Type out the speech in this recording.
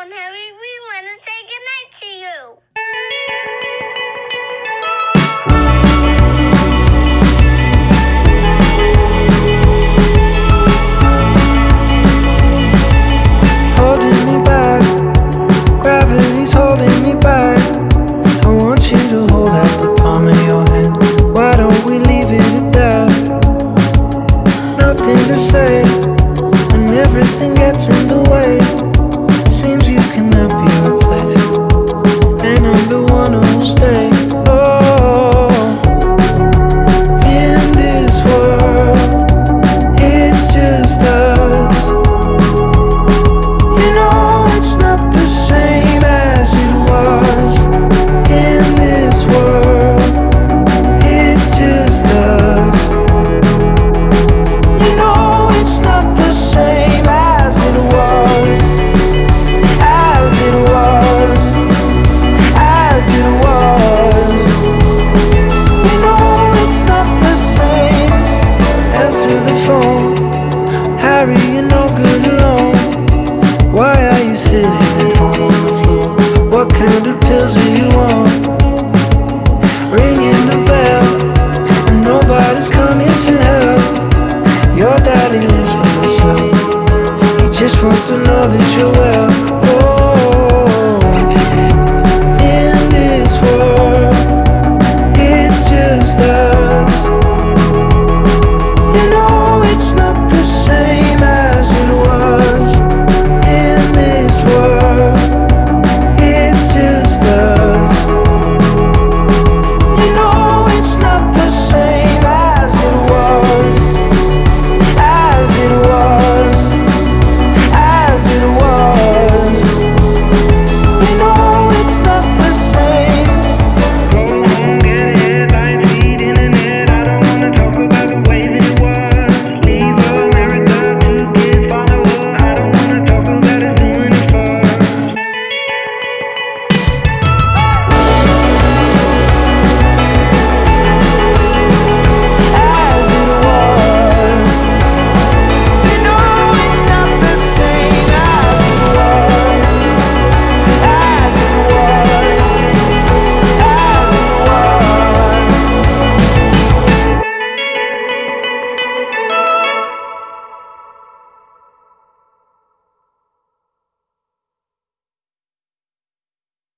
on, Harry. We want to say goodnight to you. Holding me back, gravity's holding me back. I want you to hold out the palm of your hand. Why don't we leave it at that? Nothing to say when everything gets in the way. Seems you cannot be replaced, and I'm the one who'll stay. Oh, in this world, it's just us. You know it's not the same as it was. In this world, it's just us. You know it's not the same as it was. As it was. As it was. You know it's not the same. Answer the phone, Harry, you're no good alone. Why are you sitting